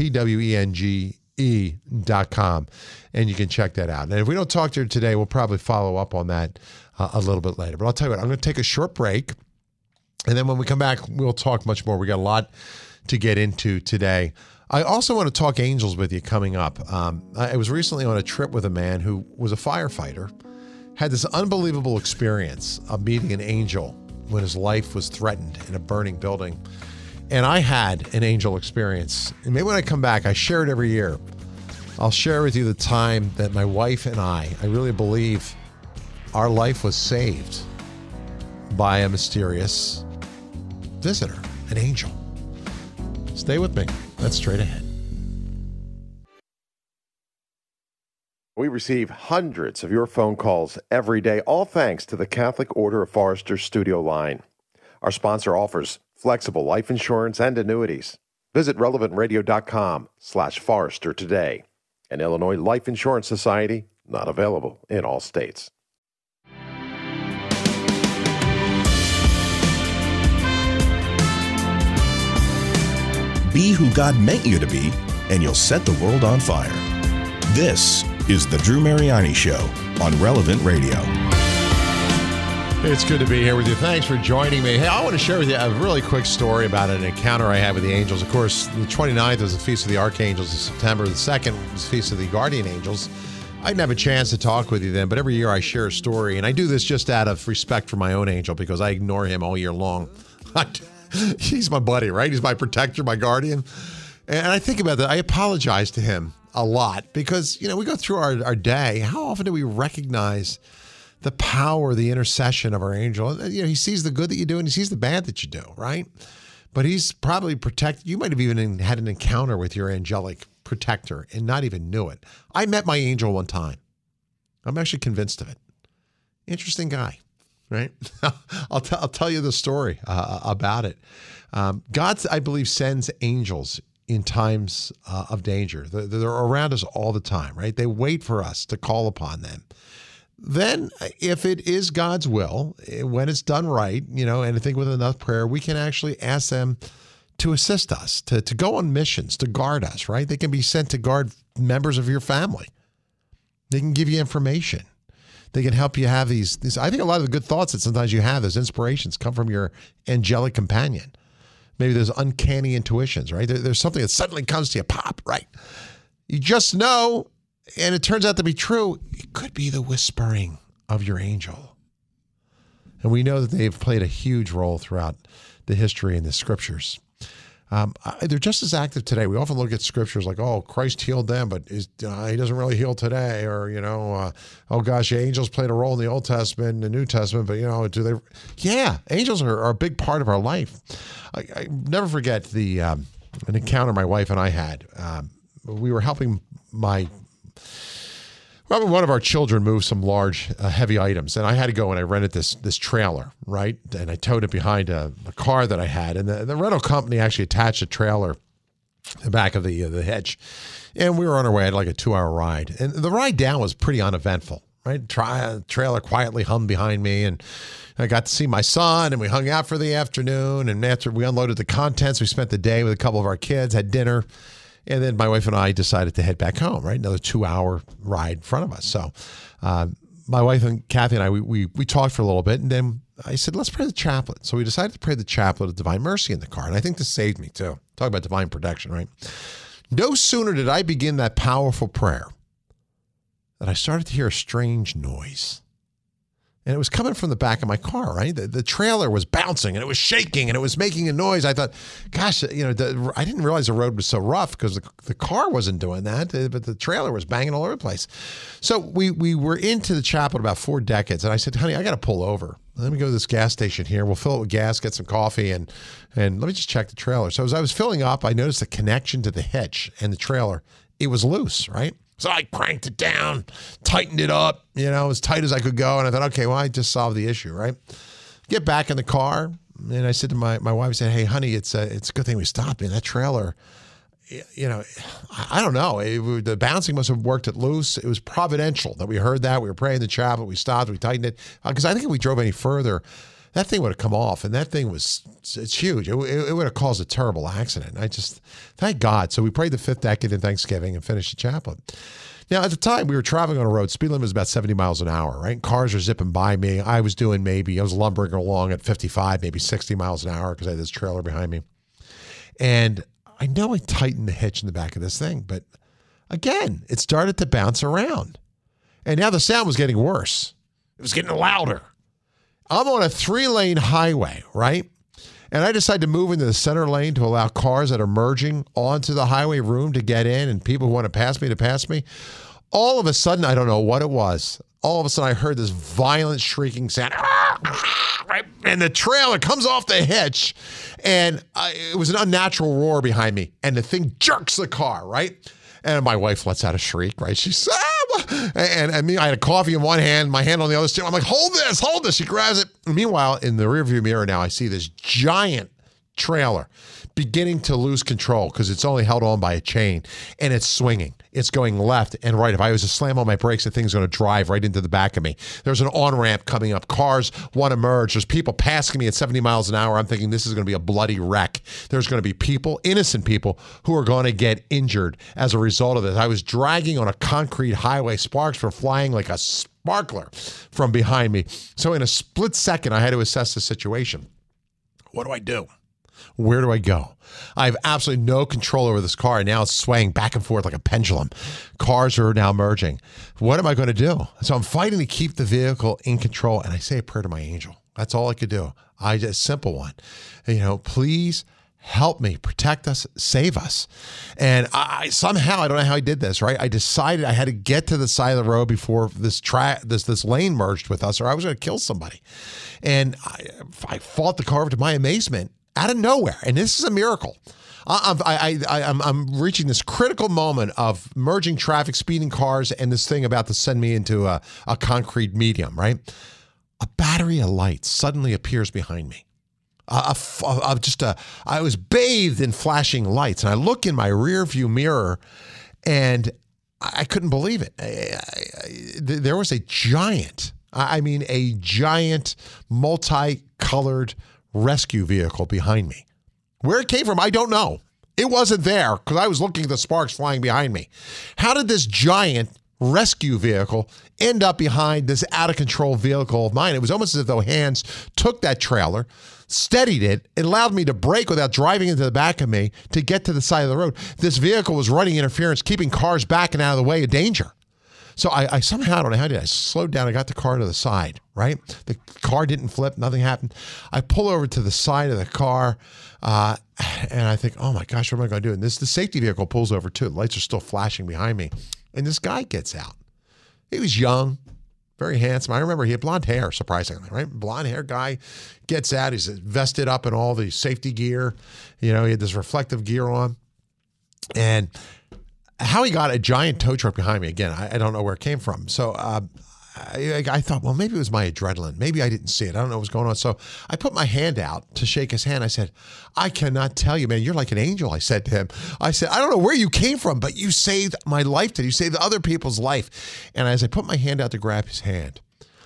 TWENGE.com, and you can check that out. And if we don't talk to her today, we'll probably follow up on that a little bit later. But I'll tell you what, I'm going to take a short break, and then when we come back, we'll talk much more. We got a lot to get into today. I also want to talk angels with you coming up. I was recently on a trip with a man who was a firefighter, had this unbelievable experience of meeting an angel when his life was threatened in a burning building. And I had an angel experience. And maybe when I come back, I share it every year. I'll share with you the time that my wife and I really believe our life was saved by a mysterious visitor, an angel. Stay with me. That's straight ahead. We receive hundreds of your phone calls every day, all thanks to the Catholic Order of Foresters Studio Line. Our sponsor offers flexible life insurance and annuities. Visit relevantradio.com/Forester today. An Illinois Life Insurance Society, not available in all states. Be who God meant you to be, and you'll set the world on fire. This is The Drew Mariani Show on Relevant Radio. It's good to be here with you. Thanks for joining me. Hey, I want to share with you a really quick story about an encounter I had with the angels. Of course, the 29th was the Feast of the Archangels in September. The 2nd was the Feast of the Guardian Angels. I didn't have a chance to talk with you then, but every year I share a story, and I do this just out of respect for my own angel because I ignore him all year long. He's my buddy, right? He's my protector, my guardian. And I think about that. I apologize to him a lot because, we go through our day. How often do we recognize the power, the intercession of our angel? He sees the good that you do and he sees the bad that you do, right? But he's probably protected. You might have even had an encounter with your angelic protector and not even knew it. I met my angel one time. I'm actually convinced of it. Interesting guy, right? I'll tell you the story about it. God, I believe, sends angels in times of danger. They're around us all the time, right? They wait for us to call upon them. Then, if it is God's will, when it's done right, and I think with enough prayer, we can actually ask them to assist us, to go on missions, to guard us, right? They can be sent to guard members of your family. They can give you information. They can help you have these. I think a lot of the good thoughts that sometimes you have, those inspirations, come from your angelic companion. Maybe there's uncanny intuitions, right? There's something that suddenly comes to you, pop, right? You just know. And it turns out to be true. It could be the whispering of your angel. And we know that they've played a huge role throughout the history and the scriptures. They're just as active today. We often look at scriptures like, oh, Christ healed them, but he doesn't really heal today. Or, oh gosh, angels played a role in the Old Testament and the New Testament, but, do they? Yeah, angels are a big part of our life. I never forget an encounter my wife and I had. We were helping one of our children moved some large, heavy items, and I had to go and I rented this trailer, right? And I towed it behind a car that I had, and the rental company actually attached a trailer to the back of the hitch, and we were on our way. I had like a 2-hour ride, and the ride down was pretty uneventful, right? Trailer quietly hummed behind me, and I got to see my son, and we hung out for the afternoon, and after we unloaded the contents, we spent the day with a couple of our kids, had dinner. And then my wife and I decided to head back home, right? Another 2-hour ride in front of us. So my wife and Kathy and I, we talked for a little bit. And then I said, let's pray the chaplet. So we decided to pray the chaplet of Divine Mercy in the car. And I think this saved me too. Talk about divine protection, right? No sooner did I begin that powerful prayer that I started to hear a strange noise. And it was coming from the back of my car, right? The trailer was bouncing and it was shaking and it was making a noise. I thought, gosh, I didn't realize the road was so rough because the car wasn't doing that, but the trailer was banging all over the place. So we were into the chapel about 4 decades. And I said, honey, I got to pull over. Let me go to this gas station here. We'll fill it with gas, get some coffee, and let me just check the trailer. So as I was filling up, I noticed the connection to the hitch and the trailer. It was loose, right? So I cranked it down, tightened it up, as tight as I could go. And I thought, okay, well, I just solved the issue, right? Get back in the car. And I said to my wife, I said, hey, honey, it's a good thing we stopped. Man, that trailer, I don't know. The bouncing must have worked it loose. It was providential that we heard that. We were praying the chapel. We stopped. We tightened it. Because I think if we drove any further, that thing would have come off, and that thing it's huge. It would have caused a terrible accident. I just, thank God. So we prayed the 5th decade in Thanksgiving and finished the chaplet. Now, at the time, we were traveling on a road. Speed limit was about 70 miles an hour, right? Cars were zipping by me. I was lumbering along at 55, maybe 60 miles an hour because I had this trailer behind me. And I know I tightened the hitch in the back of this thing, but again, it started to bounce around. And now the sound was getting worse. It was getting louder. I'm on a 3-lane highway, right? And I decide to move into the center lane to allow cars that are merging onto the highway room to get in and people who want to pass me. All of a sudden, I don't know what it was. All of a sudden, I heard this violent shrieking sound. Right? And the trailer comes off the hitch, and it was an unnatural roar behind me. And the thing jerks the car, right? And my wife lets out a shriek, right? She's, and me, I had a coffee in one hand, my hand on the other still. I'm like, hold this. She grabs it. And meanwhile, in the rearview mirror now, I see this giant trailer beginning to lose control because it's only held on by a chain, and it's swinging. It's going left and right. If I was to slam on my brakes, the thing's going to drive right into the back of me. There's an on-ramp coming up. Cars want to merge. There's people passing me at 70 miles an hour. I'm thinking this is going to be a bloody wreck. There's going to be people, innocent people, who are going to get injured as a result of this. I was dragging on a concrete highway. Sparks were flying like a sparkler from behind me. So in a split second, I had to assess the situation. What do I do? Where do I go? I have absolutely no control over this car, and now it's swaying back and forth like a pendulum. Cars are now merging. What am I going to do? So I'm fighting to keep the vehicle in control, and I say a prayer to my angel. That's all I could do. A simple one. Please help me, protect us, save us. And I somehow, I don't know how I did this, right? I decided I had to get to the side of the road before this lane merged with us, or I was going to kill somebody. And I fought the car to my amazement out of nowhere. And this is a miracle. I'm reaching this critical moment of merging traffic, speeding cars, and this thing about to send me into a concrete medium, right? A battery of lights suddenly appears behind me. I was bathed in flashing lights, and I look in my rear view mirror, and I couldn't believe it. There was a giant multicolored rescue vehicle behind me. Where it came from, I don't know. It wasn't there because I was looking at the sparks flying behind me. How did this giant rescue vehicle end up behind this out-of-control vehicle of mine? It was almost as if though hands took that trailer, steadied it, and allowed me to brake without driving into the back of me to get to the side of the road. This vehicle was running interference, keeping cars backing out of the way of danger. So I somehow, I don't know how I did. I slowed down. I got the car to the side, right? The car didn't flip. Nothing happened. I pull over to the side of the car, and I think, oh, my gosh, what am I going to do? And the safety vehicle pulls over, too. The lights are still flashing behind me. And this guy gets out. He was young, very handsome. I remember he had blonde hair, surprisingly, right? Blonde hair guy gets out. He's vested up in all the safety gear. He had this reflective gear on. And how he got a giant tow truck behind me, again, I don't know where it came from. So I thought, well, maybe it was my adrenaline. Maybe I didn't see it. I don't know what was going on. So I put my hand out to shake his hand. I said, I cannot tell you, man, you're like an angel, I said to him. I said, I don't know where you came from, but you saved my life today. You saved other people's life. And as I put my hand out to grab his hand,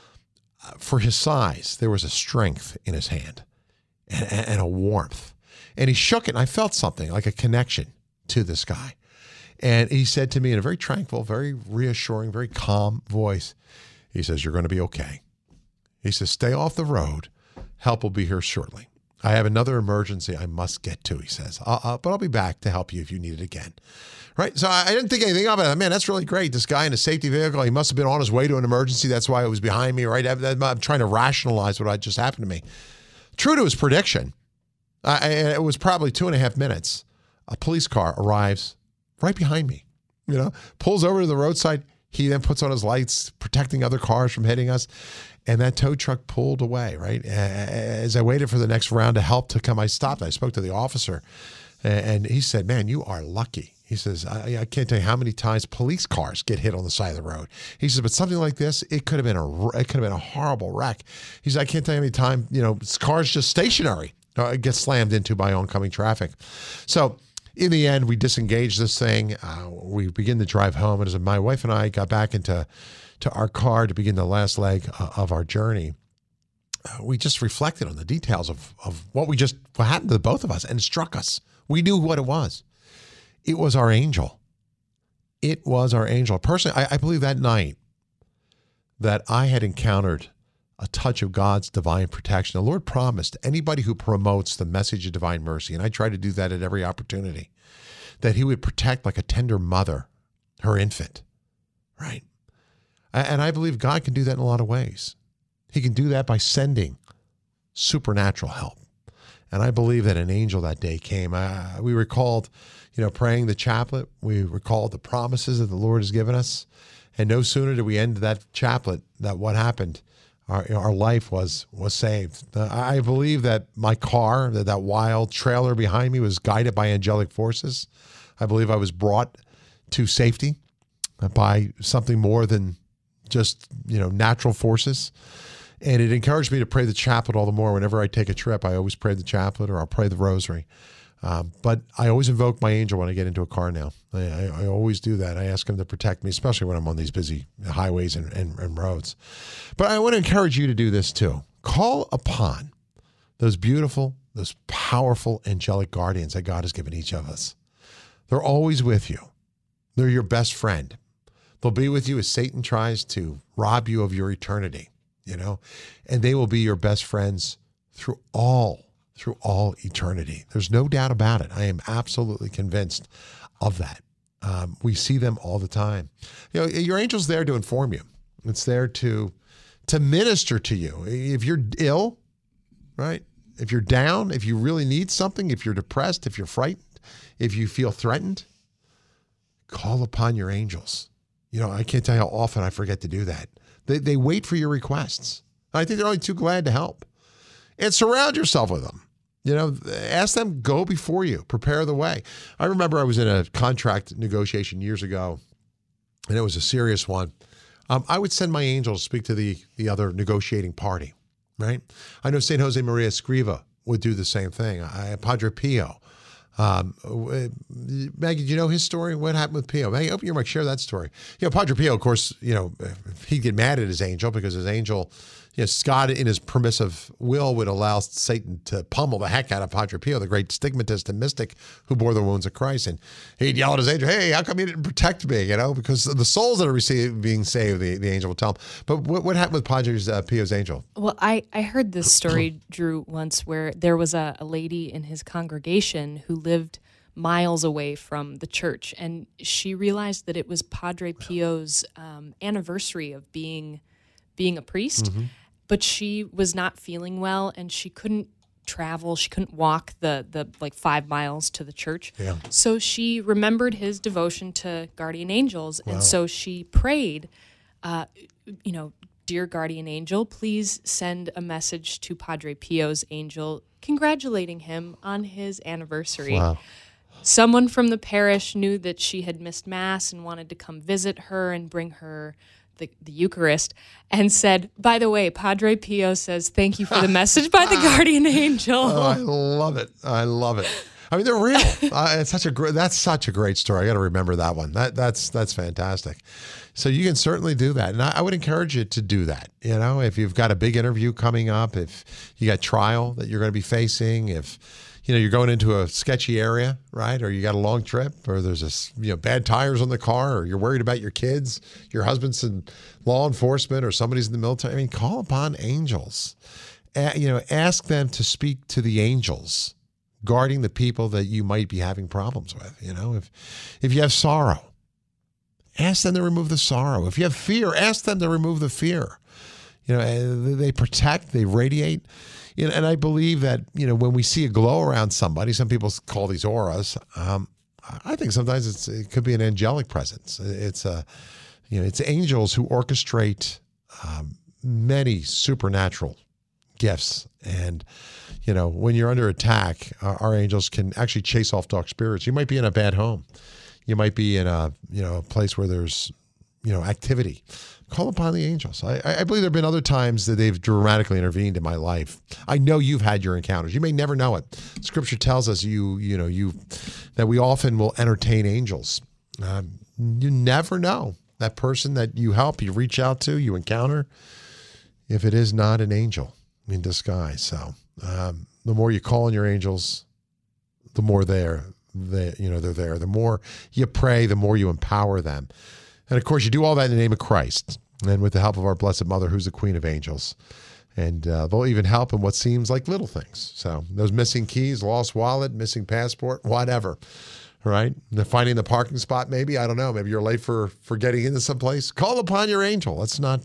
for his size, there was a strength in his hand and a warmth. And he shook it, and I felt something like a connection to this guy. And he said to me in a very tranquil, very reassuring, very calm voice, he says, you're going to be okay. He says, stay off the road. Help will be here shortly. I have another emergency I must get to, he says. But I'll be back to help you if you need it again. Right? So I didn't think anything of it. Man, that's really great. This guy in a safety vehicle, he must have been on his way to an emergency. That's why it was behind me, right? I'm trying to rationalize what had just happened to me. True to his prediction, it was probably 2.5 minutes. A police car arrives right behind me, pulls over to the roadside. He then puts on his lights, protecting other cars from hitting us. And that tow truck pulled away, right? As I waited for the next round of help to come, I stopped. I spoke to the officer, and he said, man, you are lucky. He says, I can't tell you how many times police cars get hit on the side of the road. He says, but something like this, it could have been a horrible wreck. He said, I can't tell you how many times, cars just stationary get slammed into by oncoming traffic. So in the end, we disengaged this thing. We begin to drive home. And as my wife and I got back into our car to begin the last leg of our journey, we just reflected on the details of what happened to the both of us, and it struck us. We knew what it was. It was our angel. It was our angel. Personally, I believe that night that I had encountered a touch of God's divine protection. The Lord promised anybody who promotes the message of divine mercy, and I try to do that at every opportunity, that he would protect like a tender mother her infant, right? And I believe God can do that in a lot of ways. He can do that by sending supernatural help. And I believe that an angel that day came. We recalled, praying the chaplet. We recalled the promises that the Lord has given us. And no sooner did we end that chaplet that what happened, our life was saved. I believe that my car, that wild trailer behind me, was guided by angelic forces. I believe I was brought to safety by something more than just, natural forces. And it encouraged me to pray the chaplet all the more. Whenever I take a trip, I always pray the chaplet, or I'll pray the rosary. But I always invoke my angel when I get into a car now. I always do that. I ask him to protect me, especially when I'm on these busy highways and roads. But I want to encourage you to do this too. Call upon those beautiful, those powerful angelic guardians that God has given each of us. They're always with you. They're your best friend. They'll be with you as Satan tries to rob you of your eternity, and they will be your best friends through all eternity. There's no doubt about it. I am absolutely convinced of that. We see them all the time. Your angel's there to inform you. It's there to minister to you. If you're ill, right? If you're down, if you really need something, if you're depressed, if you're frightened, if you feel threatened, call upon your angels. I can't tell you how often I forget to do that. They wait for your requests. I think they're only too glad to help. And surround yourself with them. Ask them, go before you, prepare the way. I remember I was in a contract negotiation years ago, and it was a serious one. I would send my angels to speak to the other negotiating party, right? I know St. Jose Maria Escriva would do the same thing. Padre Pio. Maggie, do you know his story? What happened with Pio? Maggie, open your mic, share that story. Padre Pio, of course, he'd get mad at his angel because his angel, God in his permissive will would allow Satan to pummel the heck out of Padre Pio, the great stigmatist and mystic who bore the wounds of Christ. And he'd yell at his angel, "Hey, how come you didn't protect me?" Because the souls that are being saved, the angel will tell him. But what happened with Padre Pio's angel? Well, I heard this story, Drew, once where there was a lady in his congregation who lived miles away from the church, and she realized that it was Padre Pio's anniversary of being a priest. Mm-hmm. But she was not feeling well, and she couldn't travel. She couldn't walk the 5 miles to the church. Yeah. So she remembered his devotion to guardian angels, and so she prayed, "Dear guardian angel, please send a message to Padre Pio's angel congratulating him on his anniversary." Wow. Someone from the parish knew that she had missed Mass and wanted to come visit her and bring her the Eucharist, and said, "By the way, Padre Pio says thank you for the message by the guardian angel." Oh, I love it. I mean, they're real. That's such a great story. I got to remember that one. That's fantastic. So you can certainly do that, and I would encourage you to do that. If you've got a big interview coming up, if you got trial that you're going to be facing, if you're going into a sketchy area, right? Or you got a long trip, or there's bad tires on the car, or you're worried about your kids, your husband's in law enforcement, or somebody's in the military. I mean, call upon angels. Ask them to speak to the angels guarding the people that you might be having problems with. If you have sorrow, ask them to remove the sorrow. If you have fear, ask them to remove the fear. They protect, they radiate. And I believe that, when we see a glow around somebody, some people call these auras. I think sometimes it could be an angelic presence. It's angels who orchestrate many supernatural gifts. And, when you're under attack, our angels can actually chase off dark spirits. You might be in a bad home. You might be in a place where there's, activity. Call upon the angels. I believe there have been other times that they've dramatically intervened in my life. I know you've had your encounters. You may never know it. Scripture tells us that we often will entertain angels. You never know that person that you help, you reach out to, you encounter, if it is not an angel in disguise. So the more you call on your angels, the more they're there. The more you pray, the more you empower them. And of course, you do all that in the name of Christ and with the help of our Blessed Mother, who's the Queen of Angels. And they'll even help in what seems like little things. So those missing keys, lost wallet, missing passport, whatever, right? They're finding the parking spot, maybe. I don't know. Maybe you're late for getting into some place. Call upon your angel. Let's not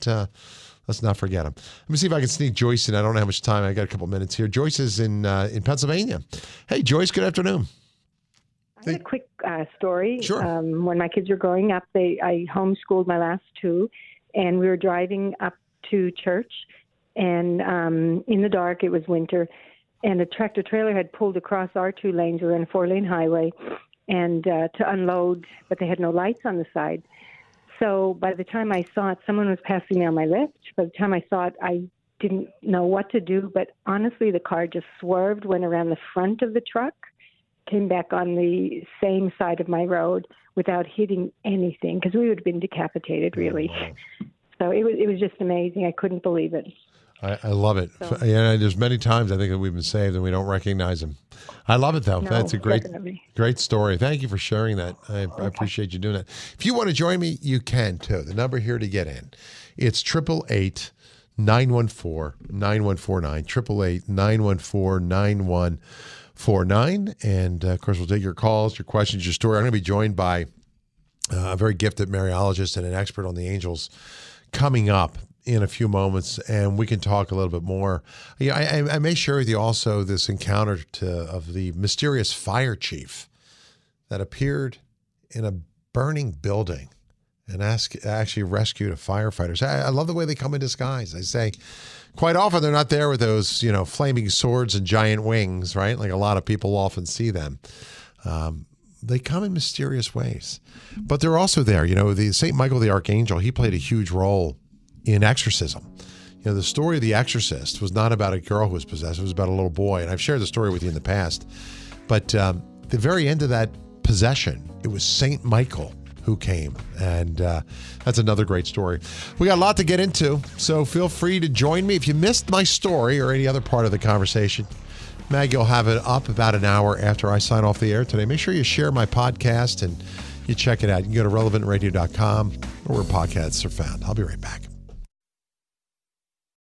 forget him. Let me see if I can sneak Joyce in. I don't know how much time. I got a couple minutes here. Joyce is in Pennsylvania. Hey, Joyce, good afternoon. I have a quick story. Sure. When my kids were growing up, I homeschooled my last two, and we were driving up to church, and in the dark, it was winter, and a tractor trailer had pulled across our 2 lanes. We were in a 4-lane highway, and to unload, but they had no lights on the side. So by the time I saw it, someone was passing me on my left. By the time I saw it, I didn't know what to do, but honestly, the car just swerved, went around the front of the truck, came back on the same side of my road without hitting anything, because we would have been decapitated, really. So it was just amazing. I couldn't believe it. I love it. So. Yeah, there's many times I think that we've been saved and we don't recognize him. I love it, though. No, That's a great story. Thank you for sharing that. I appreciate you doing that. If you want to join me, you can, too. The number here to get in, it's 888-914-9149, 888-914-9149. And, of course, we'll take your calls, your questions, your story. I'm going to be joined by a very gifted Mariologist and an expert on the angels coming up in a few moments, and we can talk a little bit more. Yeah, I may share with you also this encounter of the mysterious fire chief that appeared in a burning building and actually rescued a firefighter. I love the way they come in disguise. I say quite often they're not there with those, flaming swords and giant wings, right? Like a lot of people often see them. They come in mysterious ways, but they're also there. The St. Michael the Archangel, he played a huge role in exorcism. The story of The Exorcist was not about a girl who was possessed. It was about a little boy. And I've shared the story with you in the past. But the very end of that possession, it was St. Michael who came. And that's another great story. We got a lot to get into, so feel free to join me. If you missed my story or any other part of the conversation, Maggie will have it up about an hour after I sign off the air today. Make sure you share my podcast and you check it out. You can go to relevantradio.com or where podcasts are found. I'll be right back.